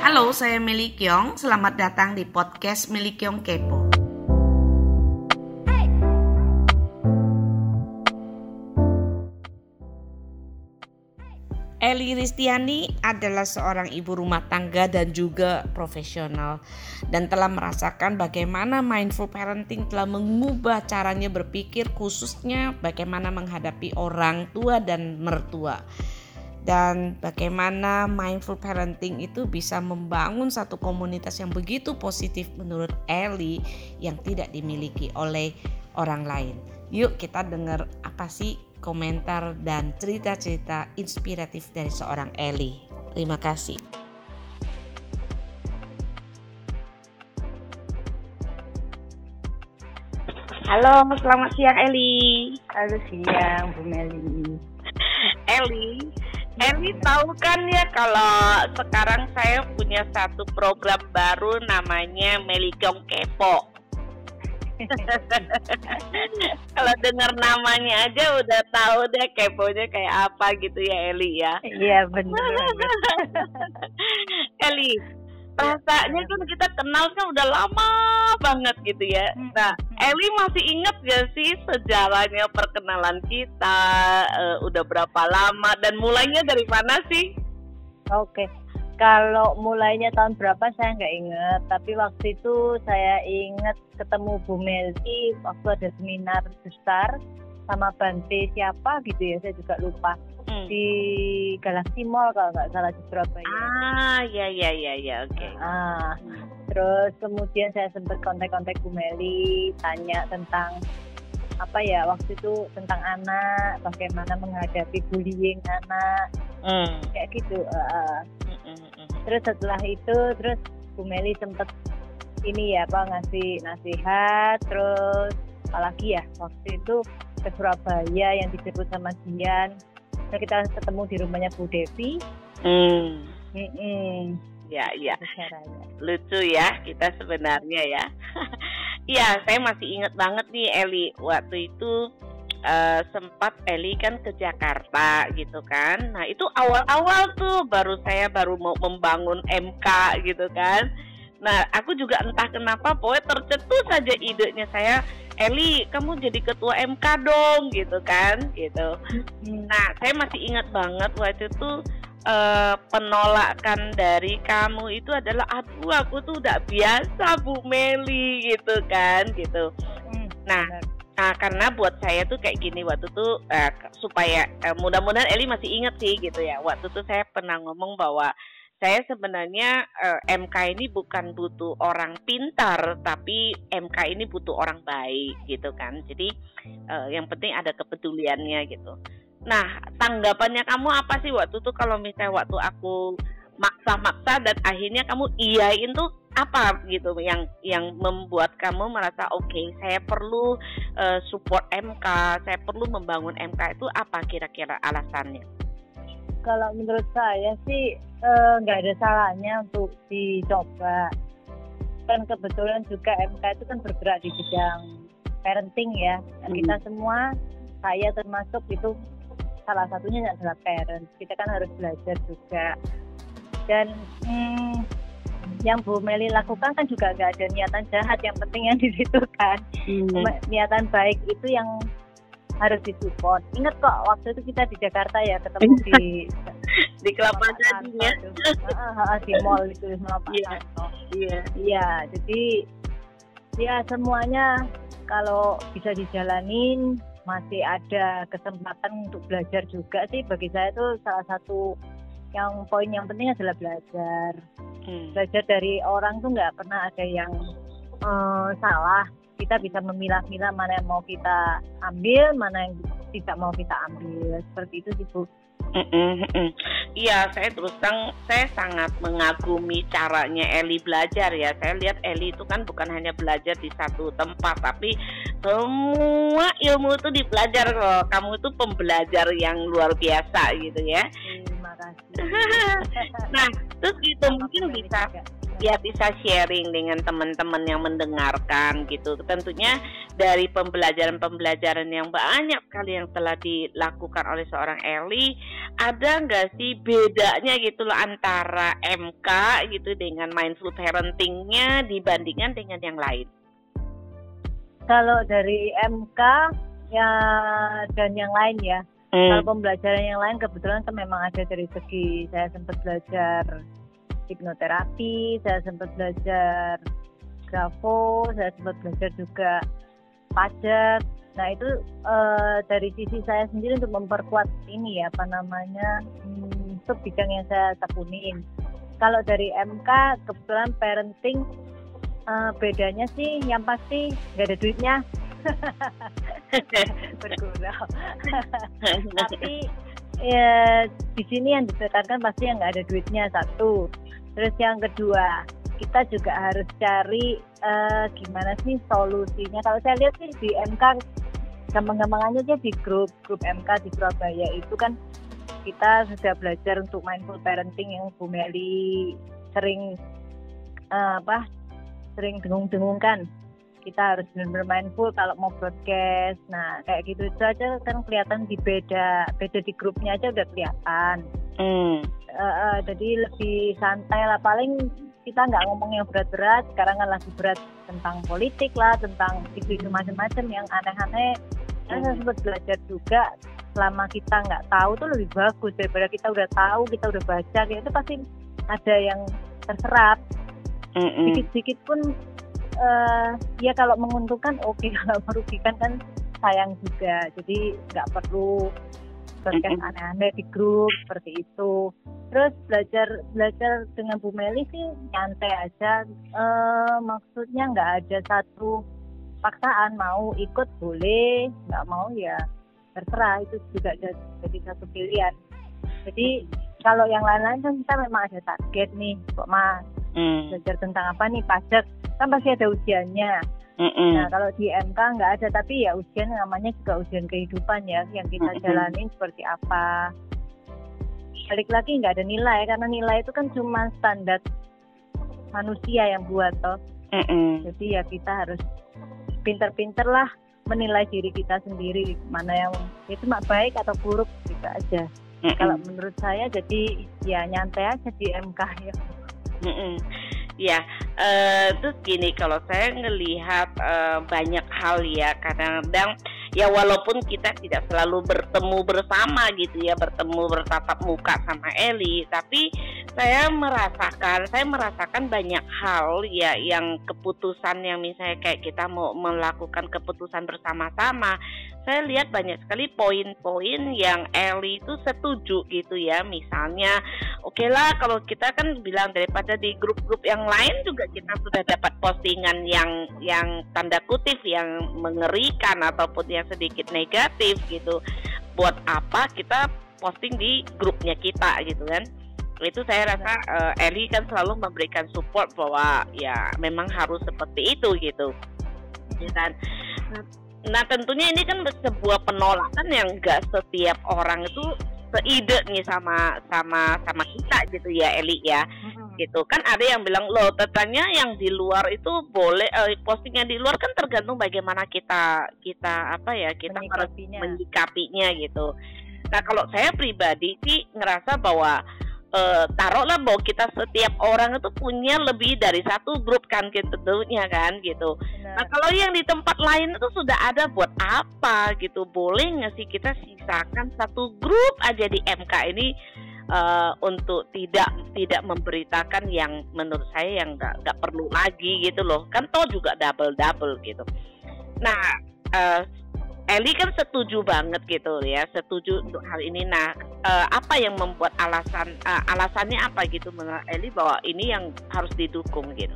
Halo, saya Meli Kyong. Selamat datang di podcast Meli Kyong Kepo. Eli Ristiani adalah seorang ibu rumah tangga dan juga profesional, dan telah merasakan bagaimana mindful parenting telah mengubah caranya berpikir, khususnya bagaimana menghadapi orang tua dan mertua. Dan bagaimana mindful parenting itu bisa membangun satu komunitas yang begitu positif menurut Eli yang tidak dimiliki oleh orang lain. Yuk kita dengar apa sih komentar dan cerita-cerita inspiratif dari seorang Eli. Terima kasih. Halo, selamat siang Eli. Halo siang Bu Meli. Eli tahu kan ya kalau sekarang saya punya satu program baru namanya Meli Kyong Kepo. Kalau dengar namanya aja udah tahu deh keponya kayak apa gitu ya Eli ya. Iya benar. Eli, rasanya kan kita kenal kan udah lama banget gitu ya. Nah, Eli masih ingat gak sih sejarahnya perkenalan kita? Udah berapa lama dan mulainya dari mana sih? Oke. Kalau mulainya tahun berapa saya nggak ingat, tapi waktu itu saya ingat ketemu Bu Meli waktu ada seminar besar sama Bante siapa gitu ya, saya juga lupa. Di Galaxy Mall kalau nggak salah di Surabaya. Ya, oke. Terus kemudian saya sempat kontak-kontak Bu Meli, tanya tentang apa ya waktu itu tentang anak, bagaimana menghadapi bullying anak, kayak gitu. Terus setelah itu terus Bu Meli sempat ngasih nasihat, terus apalagi ya waktu itu ke Surabaya yang dijemput sama Dian. Nah, kita ketemu di rumahnya Bu Devi. Ya. Lucu ya kita sebenarnya ya. Iya, saya masih ingat banget nih Eli. Waktu itu sempat Eli kan ke Jakarta gitu kan. Nah itu awal-awal tuh saya baru mau membangun MK gitu kan. Nah aku juga entah kenapa pokoknya tercetus saja idenya saya, Eli kamu jadi ketua MK dong gitu kan gitu. Nah saya masih ingat banget waktu itu penolakan dari kamu itu adalah aduh aku tuh udah biasa Bu Meli gitu kan gitu. Nah karena buat saya tuh kayak gini waktu itu supaya mudah-mudahan Eli masih ingat sih gitu ya. Waktu itu saya pernah ngomong bahwa saya sebenarnya MK ini bukan butuh orang pintar, tapi MK ini butuh orang baik gitu kan. Jadi yang penting ada kepeduliannya gitu. Nah tanggapannya kamu apa sih waktu itu kalau misalnya waktu aku maksa-maksa dan akhirnya kamu iyain tuh apa gitu yang membuat kamu merasa oke, saya perlu support MK, saya perlu membangun MK itu apa kira-kira alasannya? Kalau menurut saya sih nggak ada salahnya untuk dicoba. Kan kebetulan juga MK itu kan bergerak di bidang parenting ya. Dan kita semua, saya termasuk itu salah satunya adalah parent. Kita kan harus belajar juga. Dan yang Bu Meli lakukan kan juga nggak ada niatan jahat, yang penting yang di situ kan. Niatan baik itu yang harus disupport. Ingat kok waktu itu kita di Jakarta ya ketemu di Kelapa Gading ya. Di mall itu sama Pak Santo. Iya, jadi ya semuanya kalau bisa dijalanin masih ada kesempatan untuk belajar juga sih. Bagi saya itu salah satu poin yang penting adalah belajar. Belajar dari orang tuh nggak pernah ada yang salah. Kita bisa memilah-milah mana yang mau kita ambil, mana yang tidak mau kita ambil. Seperti itu sih Bu. Iya, saya terus terang saya sangat mengagumi caranya Eli belajar ya. Saya lihat Eli itu kan bukan hanya belajar di satu tempat, tapi semua ilmu itu dipelajar loh. Kamu itu pembelajar yang luar biasa gitu ya. Terima kasih. Nah, terus itu mungkin bisa sharing dengan teman-teman yang mendengarkan gitu. Tentunya dari pembelajaran-pembelajaran yang banyak sekali yang telah dilakukan oleh seorang Eli, ada nggak sih bedanya gitu loh antara MK gitu dengan mindful parentingnya dibandingkan dengan yang lain? Kalau dari MK ya dan yang lain ya, kalau pembelajaran yang lain kebetulan kan memang ada dari segi saya sempat belajar hipnoterapi, saya sempat belajar grafo, saya sempat belajar juga pajak. Nah itu dari sisi saya sendiri untuk memperkuat ini ya itu bidang yang saya tekunin. Kalau dari MK kebetulan parenting bedanya sih yang pasti nggak ada duitnya. Bergurau. Tapi ya di sini yang ditekankan pasti yang nggak ada duitnya, satu. Terus yang kedua, kita juga harus cari gimana sih solusinya. Kalau saya lihat sih di MK gampang-gampangannya aja di grup MK di Surabaya itu kan kita sudah belajar untuk mindful parenting yang Bu Meli sering sering dengung-dengungkan. Kita harus benar-benar mindful kalau mau broadcast. Nah kayak gitu itu aja kan kelihatan beda di grupnya aja udah kelihatan. Jadi lebih santai lah, paling kita nggak ngomong yang berat-berat. Sekarang kan lagi berat tentang politik lah, tentang isu-isu macam-macam yang aneh-aneh. Saya sempat belajar juga, selama kita nggak tahu tuh lebih bagus daripada kita udah tahu, kita udah baca, itu pasti ada yang terserap. Sedikit-sedikit pun ya kalau menguntungkan oke, kalau merugikan kan sayang juga. Jadi nggak perlu broadcast aneh-aneh di grup seperti itu. Terus belajar dengan Bu Meli sih nyantai aja. Maksudnya nggak ada satu paksaan, mau ikut boleh, nggak mau ya terserah, itu juga jadi satu pilihan. Jadi kalau yang lain-lain kan kita memang ada target nih, kok Mas belajar tentang apa nih, pajak kan pasti ada ujiannya. Nah kalau di MK nggak ada, tapi ya ujian namanya juga ujian kehidupan ya, yang kita jalanin seperti apa. Balik lagi nggak ada nilai, karena nilai itu kan cuma standar manusia yang buat toh. Jadi ya kita harus pinter-pinter lah menilai diri kita sendiri, mana yang itu baik atau buruk gitu aja. Kalau menurut saya jadi ya nyantai aja di MK ya. Ya, terus gini, kalau saya ngelihat banyak hal ya, kadang-kadang ya walaupun kita tidak selalu bertemu bersama gitu ya, bertemu bertatap muka sama Eli, tapi saya merasakan banyak hal ya, yang keputusan yang misalnya kayak kita mau melakukan keputusan bersama-sama, saya lihat banyak sekali poin-poin yang Eli itu setuju gitu ya. Misalnya oke lah, kalau kita kan bilang daripada di grup-grup yang lain juga kita sudah dapat postingan yang tanda kutip yang mengerikan ataupun yang sedikit negatif gitu, buat apa kita posting di grupnya kita gitu kan. Itu saya rasa Eli kan selalu memberikan support bahwa ya memang harus seperti itu gitu ya kan. Nah tentunya ini kan sebuah penolakan yang enggak setiap orang itu seide nih sama kita gitu ya Eli ya. Gitu kan, ada yang bilang loh tetanya yang di luar itu boleh, posting yang di luar kan tergantung bagaimana kita harus menyikapinya gitu. Nah kalau saya pribadi sih ngerasa bahwa taruhlah bahwa kita setiap orang itu punya lebih dari satu grup kan gitu tentunya kan gitu. Nah kalau yang di tempat lain itu sudah ada, buat apa gitu? Boleh nggak sih kita sisakan satu grup aja di MK ini untuk tidak memberitakan yang menurut saya yang nggak perlu lagi gitu loh, kan toh juga double gitu. Nah Eli kan setuju banget gitu ya, setuju untuk hal ini. Nah apa yang membuat alasannya apa gitu menurut Eli bahwa ini yang harus didukung gitu?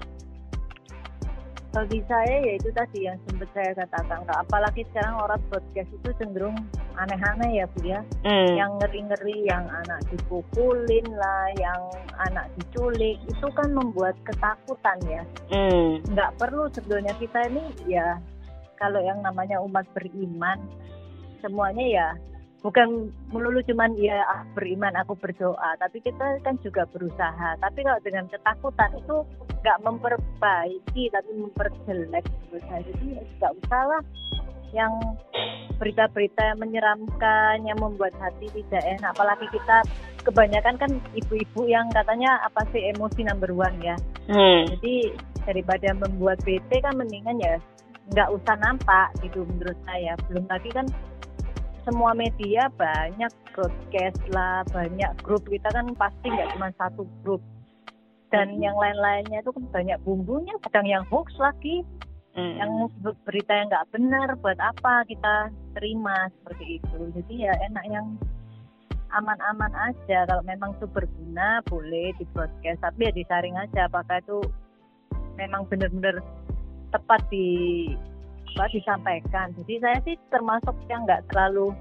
Bagi saya ya itu tadi yang sempat saya katakan, apalagi sekarang orang podcast itu cenderung aneh-aneh ya Bu ya. Yang ngeri-ngeri, yang anak dipukulin lah, yang anak diculik, itu kan membuat ketakutan ya. Nggak perlu sebetulnya. Kita ini ya kalau yang namanya umat beriman, semuanya ya bukan melulu cuman ya beriman aku berdoa, tapi kita kan juga berusaha. Tapi kalau dengan ketakutan itu nggak memperbaiki tapi memperjelek menurut saya. Jadi nggak usah lah yang berita-berita yang menyeramkan, yang membuat hati tidak enak. Apalagi kita kebanyakan kan ibu-ibu yang katanya apa sih emosi number one ya. Jadi daripada membuat bete kan mendingan ya nggak usah nampak gitu menurut saya. Belum lagi kan semua media banyak broadcast lah, banyak grup, kita kan pasti nggak cuma satu grup, dan yang lain-lainnya itu kan banyak bumbunya, kadang yang hoax lagi, yang berita yang nggak benar, buat apa kita terima seperti itu. Jadi ya enak yang aman-aman aja. Kalau memang itu berguna boleh di broadcast, tapi ya disaring aja apakah itu memang benar-benar tepat disampaikan. Jadi saya sih termasuk yang nggak terlalu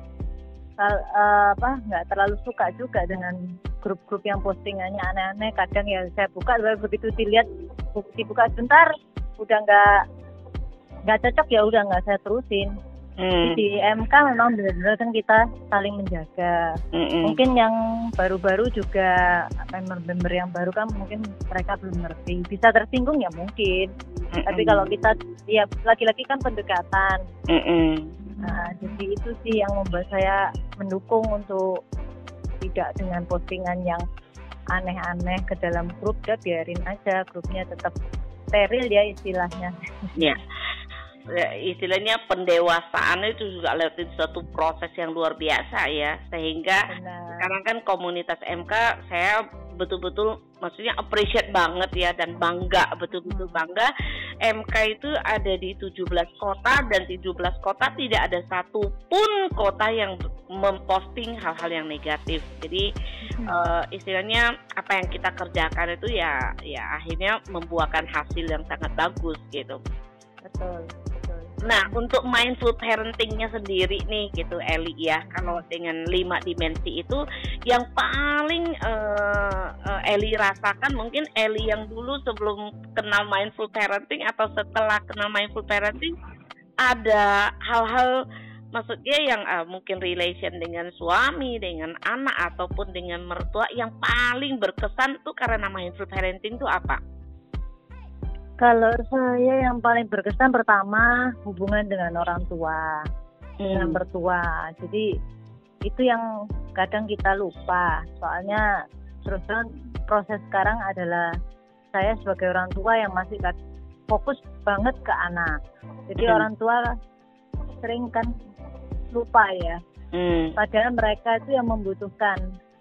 suka juga dengan grup-grup yang postingannya aneh-aneh. Kadang ya saya buka, begitu dibuka sebentar udah nggak cocok, ya udah nggak saya terusin. Di MK memang benar-benar kan kita saling menjaga. Mungkin yang baru-baru juga member-member yang baru kan mungkin mereka belum ngerti, bisa tersinggung ya mungkin. Tapi kalau kita ya laki-laki kan pendekatan. Nah, jadi itu sih yang membuat saya mendukung untuk tidak dengan postingan yang aneh-aneh ke dalam grup. Ya biarin aja grupnya tetap steril ya istilahnya. Ya. Istilahnya pendewasaan itu juga lewatin suatu proses yang luar biasa ya, sehingga sekarang kan komunitas MK saya betul-betul maksudnya appreciate banget ya, dan bangga, betul-betul bangga. MK itu ada di 17 kota, dan 17 kota tidak ada satupun kota yang memposting hal-hal yang negatif. Jadi istilahnya apa yang kita kerjakan itu ya akhirnya membuahkan hasil yang sangat bagus gitu. Betul. Nah, untuk mindful parentingnya sendiri nih gitu Eli ya, kalau dengan 5 dimensi itu yang paling Eli rasakan, mungkin Eli yang dulu sebelum kenal mindful parenting atau setelah kenal mindful parenting, ada hal-hal maksudnya yang mungkin relation dengan suami, dengan anak ataupun dengan mertua yang paling berkesan tuh karena mindful parenting tuh apa? Kalau saya yang paling berkesan pertama hubungan dengan orang tua, dengan mertua. Jadi itu yang kadang kita lupa. Soalnya terus proses sekarang adalah saya sebagai orang tua yang masih fokus banget ke anak. Jadi orang tua sering kan lupa ya. Padahal mereka itu yang membutuhkan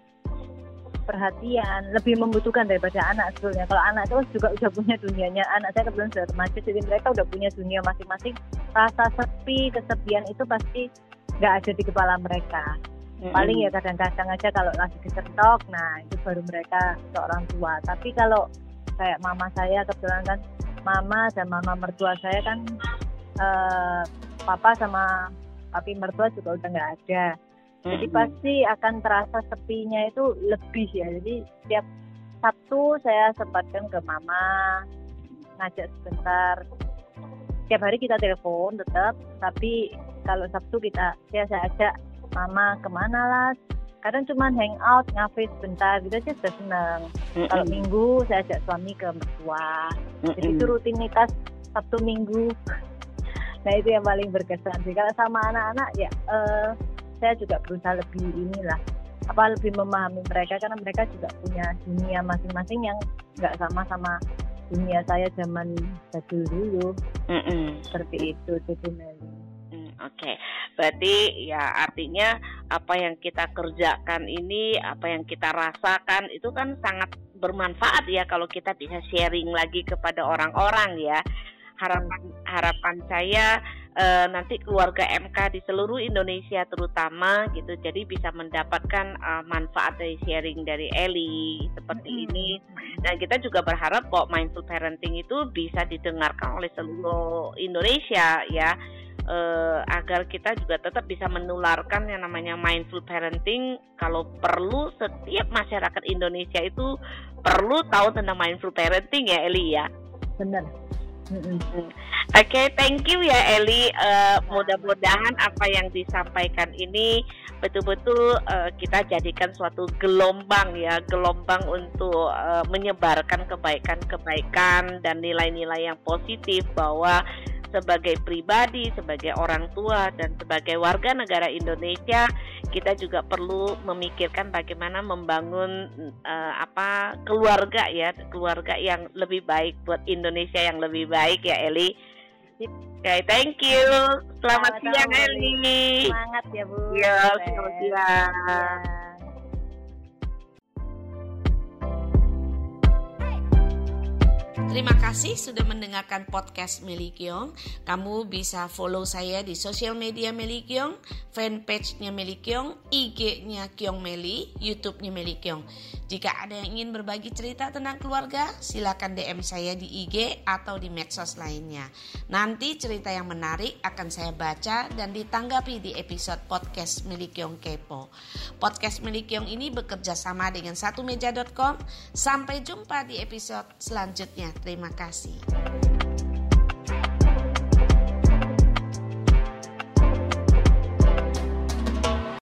perhatian, lebih membutuhkan daripada anak sebetulnya. Kalau anak itu juga udah punya dunianya, anak saya kebetulan sudah remaja, jadi mereka udah punya dunia masing-masing. Rasa sepi, kesepian itu pasti nggak ada di kepala mereka. Paling ya kadang-kadang aja kalau lagi kesetok, nah itu baru mereka seorang tua. Tapi kalau kayak mama saya, kebetulan kan mama dan mama mertua saya kan papa sama papi mertua juga udah nggak ada. Jadi pasti akan terasa sepinya itu lebih ya. Jadi setiap Sabtu saya sempatkan ke mama, ngajak sebentar. Setiap hari kita telepon tetap, tapi kalau Sabtu saya ajak mama kemana lah. Kadang cuma hangout, ngafe sebentar gitu aja sudah senang. Kalau Minggu saya ajak suami ke mertua. Jadi itu rutinitas Sabtu Minggu. Nah itu yang paling berkesan sih. Kalau sama anak-anak ya saya juga berusaha lebih lebih memahami mereka, karena mereka juga punya dunia masing-masing yang nggak sama dunia saya zaman dulu. Seperti itu sih Meli. Oke. Berarti ya artinya apa yang kita kerjakan ini, apa yang kita rasakan itu kan sangat bermanfaat ya kalau kita bisa sharing lagi kepada orang-orang ya. Harapan saya nanti keluarga MK di seluruh Indonesia terutama gitu, jadi bisa mendapatkan manfaat dari sharing dari Eli seperti ini. Dan kita juga berharap bahwa mindful parenting itu bisa didengarkan oleh seluruh Indonesia ya, agar kita juga tetap bisa menularkan yang namanya mindful parenting. Kalau perlu setiap masyarakat Indonesia itu perlu tahu tentang mindful parenting ya Eli ya. Benar. Oke, thank you ya Eli. Mudah-mudahan apa yang disampaikan ini betul-betul kita jadikan suatu gelombang untuk menyebarkan kebaikan-kebaikan dan nilai-nilai yang positif, bahwa sebagai pribadi, sebagai orang tua, dan sebagai warga negara Indonesia, kita juga perlu memikirkan bagaimana membangun keluarga yang lebih baik buat Indonesia yang lebih baik ya Eli. Okay, thank you. Selamat siang Eli. Semangat ya Bu. Ya, selamat siang. Terima kasih sudah mendengarkan podcast Meli Kiong. Kamu bisa follow saya di sosial media Meli Kiong, fanpage-nya Meli Kiong, IG-nya Kiong Meli, YouTube-nya Meli Kiong. Jika ada yang ingin berbagi cerita tentang keluarga, silakan DM saya di IG atau di medsos lainnya. Nanti cerita yang menarik akan saya baca dan ditanggapi di episode podcast Meli Kiong Kepo. Podcast Meli Kiong ini bekerja sama dengan satumeja.com. Sampai jumpa di episode selanjutnya. Terima kasih.